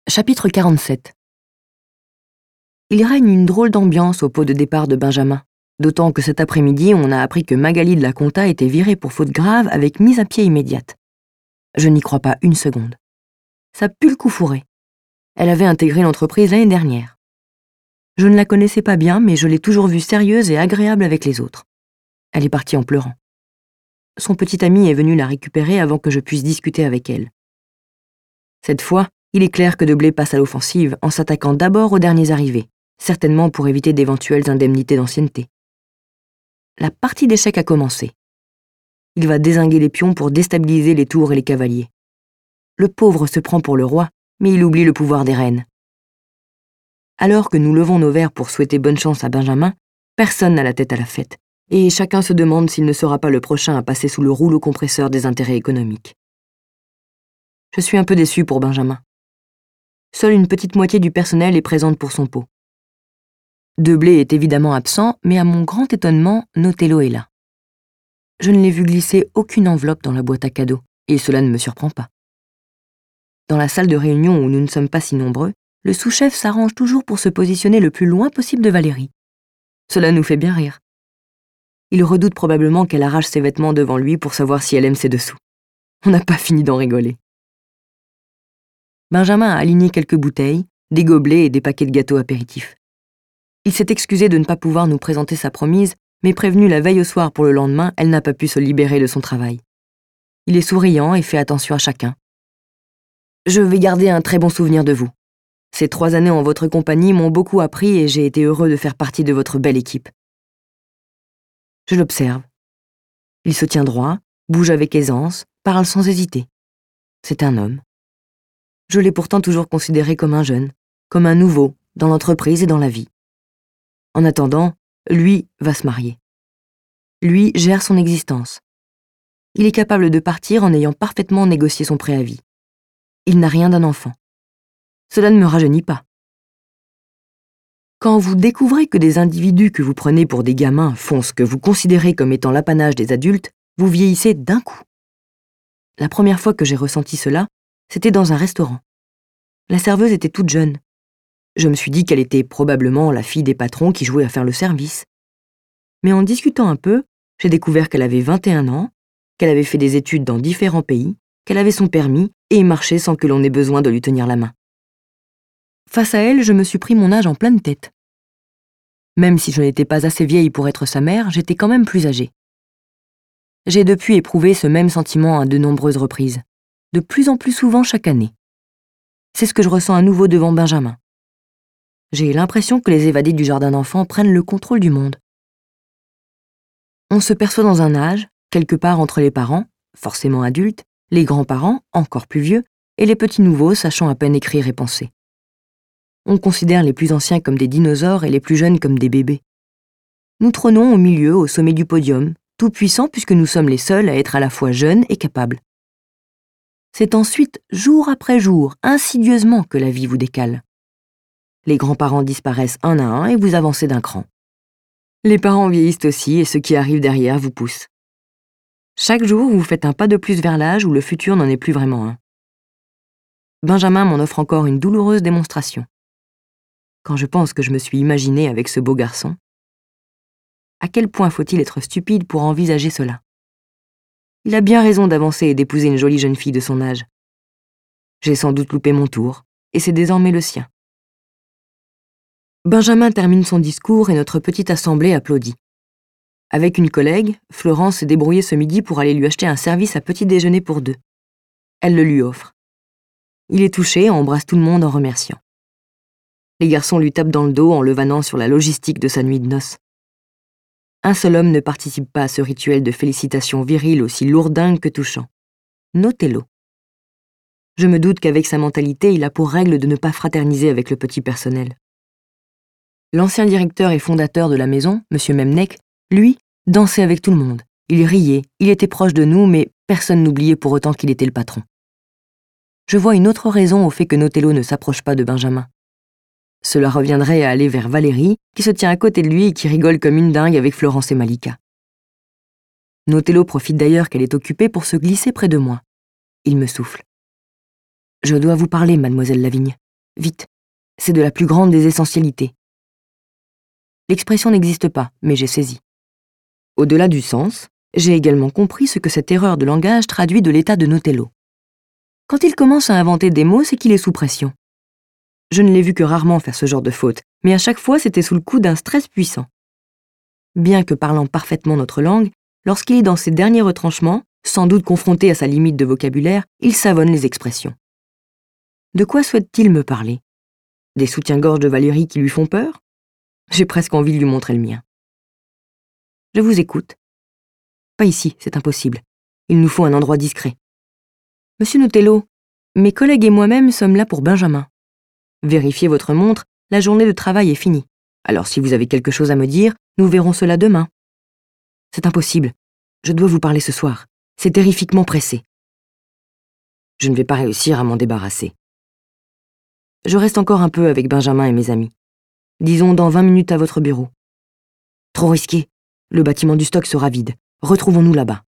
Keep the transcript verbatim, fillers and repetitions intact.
Chapitre quarante-sept. Il règne une drôle d'ambiance au pot de départ de Benjamin, d'autant que cet après-midi, on a appris que Magali de la Conta était virée pour faute grave avec mise à pied immédiate. Je n'y crois pas une seconde. Ça pue le coup fourré. Elle avait intégré l'entreprise l'année dernière. Je ne la connaissais pas bien, mais je l'ai toujours vue sérieuse et agréable avec les autres. Elle est partie en pleurant. Son petit ami est venu la récupérer avant que je puisse discuter avec elle. Cette fois, il est clair que Deblé passe à l'offensive en s'attaquant d'abord aux derniers arrivés, certainement pour éviter d'éventuelles indemnités d'ancienneté. La partie d'échecs a commencé. Il va dézinguer les pions pour déstabiliser les tours et les cavaliers. Le pauvre se prend pour le roi, mais il oublie le pouvoir des reines. Alors que nous levons nos verres pour souhaiter bonne chance à Benjamin, personne n'a la tête à la fête, et chacun se demande s'il ne sera pas le prochain à passer sous le rouleau compresseur des intérêts économiques. Je suis un peu déçu pour Benjamin. Seule une petite moitié du personnel est présente pour son pot. Deblé est évidemment absent, mais à mon grand étonnement, Notello est là. Je ne l'ai vu glisser aucune enveloppe dans la boîte à cadeaux, et cela ne me surprend pas. Dans la salle de réunion où nous ne sommes pas si nombreux, le sous-chef s'arrange toujours pour se positionner le plus loin possible de Valérie. Cela nous fait bien rire. Il redoute probablement qu'elle arrache ses vêtements devant lui pour savoir si elle aime ses dessous. On n'a pas fini d'en rigoler. Benjamin a aligné quelques bouteilles, des gobelets et des paquets de gâteaux apéritifs. Il s'est excusé de ne pas pouvoir nous présenter sa promise, mais prévenu la veille au soir pour le lendemain, elle n'a pas pu se libérer de son travail. Il est souriant et fait attention à chacun. « Je vais garder un très bon souvenir de vous. Ces trois années en votre compagnie m'ont beaucoup appris et j'ai été heureux de faire partie de votre belle équipe. » Je l'observe. Il se tient droit, bouge avec aisance, parle sans hésiter. C'est un homme. Je l'ai pourtant toujours considéré comme un jeune, comme un nouveau, dans l'entreprise et dans la vie. En attendant, lui va se marier. Lui gère son existence. Il est capable de partir en ayant parfaitement négocié son préavis. Il n'a rien d'un enfant. Cela ne me rajeunit pas. Quand vous découvrez que des individus que vous prenez pour des gamins font ce que vous considérez comme étant l'apanage des adultes, vous vieillissez d'un coup. La première fois que j'ai ressenti cela, c'était dans un restaurant. La serveuse était toute jeune. Je me suis dit qu'elle était probablement la fille des patrons qui jouaient à faire le service. Mais en discutant un peu, j'ai découvert qu'elle avait vingt et un ans, qu'elle avait fait des études dans différents pays, qu'elle avait son permis et marchait sans que l'on ait besoin de lui tenir la main. Face à elle, je me suis pris mon âge en pleine tête. Même si je n'étais pas assez vieille pour être sa mère, j'étais quand même plus âgée. J'ai depuis éprouvé ce même sentiment à de nombreuses reprises, de plus en plus souvent chaque année. C'est ce que je ressens à nouveau devant Benjamin. J'ai l'impression que les évadés du jardin d'enfants prennent le contrôle du monde. On se perçoit dans un âge, quelque part entre les parents, forcément adultes, les grands-parents, encore plus vieux, et les petits nouveaux sachant à peine écrire et penser. On considère les plus anciens comme des dinosaures et les plus jeunes comme des bébés. Nous trônons au milieu, au sommet du podium, tout puissants puisque nous sommes les seuls à être à la fois jeunes et capables. C'est ensuite, jour après jour, insidieusement que la vie vous décale. Les grands-parents disparaissent un à un et vous avancez d'un cran. Les parents vieillissent aussi et ceux qui arrivent derrière vous poussent. Chaque jour, vous faites un pas de plus vers l'âge où le futur n'en est plus vraiment un. Benjamin m'en offre encore une douloureuse démonstration. Quand je pense que je me suis imaginée avec ce beau garçon, à quel point faut-il être stupide pour envisager cela? Il a bien raison d'avancer et d'épouser une jolie jeune fille de son âge. J'ai sans doute loupé mon tour, et c'est désormais le sien. Benjamin termine son discours et notre petite assemblée applaudit. Avec une collègue, Florence s'est débrouillée ce midi pour aller lui acheter un service à petit déjeuner pour deux. Elle le lui offre. Il est touché et embrasse tout le monde en remerciant. Les garçons lui tapent dans le dos en le vannant sur la logistique de sa nuit de noces. Un seul homme ne participe pas à ce rituel de félicitations viriles aussi lourdingue que touchant. Notello. Je me doute qu'avec sa mentalité, il a pour règle de ne pas fraterniser avec le petit personnel. L'ancien directeur et fondateur de la maison, M. Memnek, lui, dansait avec tout le monde. Il riait, il était proche de nous, mais personne n'oubliait pour autant qu'il était le patron. Je vois une autre raison au fait que Notello ne s'approche pas de Benjamin. Cela reviendrait à aller vers Valérie, qui se tient à côté de lui et qui rigole comme une dingue avec Florence et Malika. Notello profite d'ailleurs qu'elle est occupée pour se glisser près de moi. Il me souffle. « Je dois vous parler, mademoiselle Lavigne. Vite, c'est de la plus grande des essentialités. L'expression n'existe pas, mais j'ai saisi. Au-delà du sens, j'ai également compris ce que cette erreur de langage traduit de l'état de Notello. Quand il commence à inventer des mots, c'est qu'il est sous pression. Je ne l'ai vu que rarement faire ce genre de faute, mais à chaque fois c'était sous le coup d'un stress puissant. Bien que parlant parfaitement notre langue, lorsqu'il est dans ses derniers retranchements, sans doute confronté à sa limite de vocabulaire, il savonne les expressions. De quoi souhaite-t-il me parler? Des soutiens-gorge de Valérie qui lui font peur? J'ai presque envie de lui montrer le mien. Je vous écoute. Pas ici, c'est impossible. Il nous faut un endroit discret. Monsieur Notello, mes collègues et moi-même sommes là pour Benjamin. Vérifiez votre montre, la journée de travail est finie. Alors si vous avez quelque chose à me dire, nous verrons cela demain. C'est impossible. Je dois vous parler ce soir. C'est terrifiquement pressé. Je ne vais pas réussir à m'en débarrasser. Je reste encore un peu avec Benjamin et mes amis. Disons dans vingt minutes à votre bureau. Trop risqué. Le bâtiment du stock sera vide. Retrouvons-nous là-bas.